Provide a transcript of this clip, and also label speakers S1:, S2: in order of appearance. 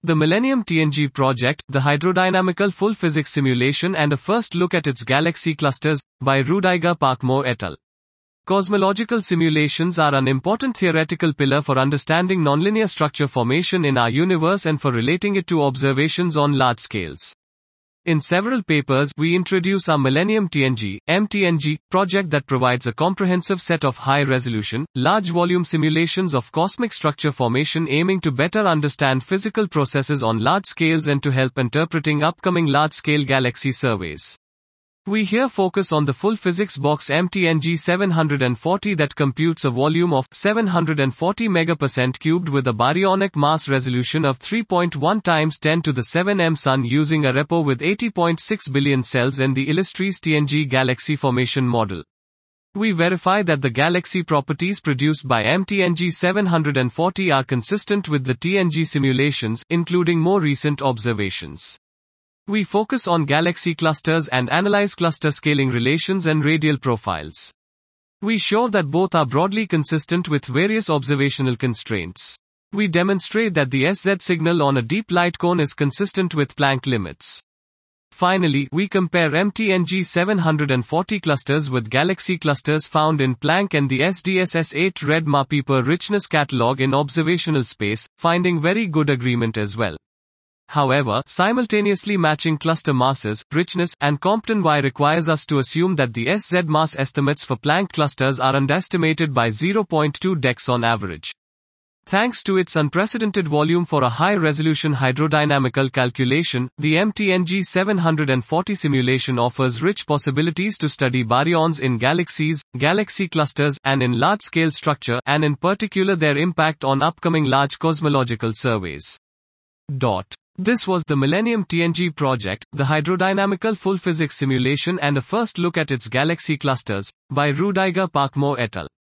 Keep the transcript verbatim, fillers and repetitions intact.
S1: The Millennium T N G Project, the Hydrodynamical Full Physics Simulation and a First Look at its Galaxy Clusters, by Rudiger Parkmore et al. Cosmological simulations are an important theoretical pillar for understanding nonlinear structure formation in our universe and for relating it to observations on large scales. In several papers, we introduce our Millennium T N G, M T N G, project that provides a comprehensive set of high-resolution, large-volume simulations of cosmic structure formation aiming to better understand physical processes on large scales and to help interpreting upcoming large-scale galaxy surveys. We here focus on the full physics box M T N G seven hundred forty that computes a volume of seven hundred forty megapercent cubed with a baryonic mass resolution of three point one times ten to the seven M Sun using a repo with eighty point six billion cells and the Illustris T N G galaxy formation model. We verify that the galaxy properties produced by M T N G seven hundred forty are consistent with the T N G simulations, including more recent observations. We focus on galaxy clusters and analyze cluster scaling relations and radial profiles. We show that both are broadly consistent with various observational constraints. We demonstrate that the S Z signal on a deep light cone is consistent with Planck limits. Finally, we compare M T N G seven hundred forty clusters with galaxy clusters found in Planck and the S D S S eight Red MAPIPER richness catalog in observational space, finding very good agreement as well. However, simultaneously matching cluster masses, richness, and Compton Y requires us to assume that the S Z mass estimates for Planck clusters are underestimated by zero point two decs on average. Thanks to its unprecedented volume for a high-resolution hydrodynamical calculation, the M T N G seven hundred forty simulation offers rich possibilities to study baryons in galaxies, galaxy clusters, and in large-scale structure, and in particular their impact on upcoming large cosmological surveys. Dot. This was the Millennium T N G Project, the Hydrodynamical Full Physics Simulation and a First Look at its Galaxy Clusters, by Rudiger Parkmore et al.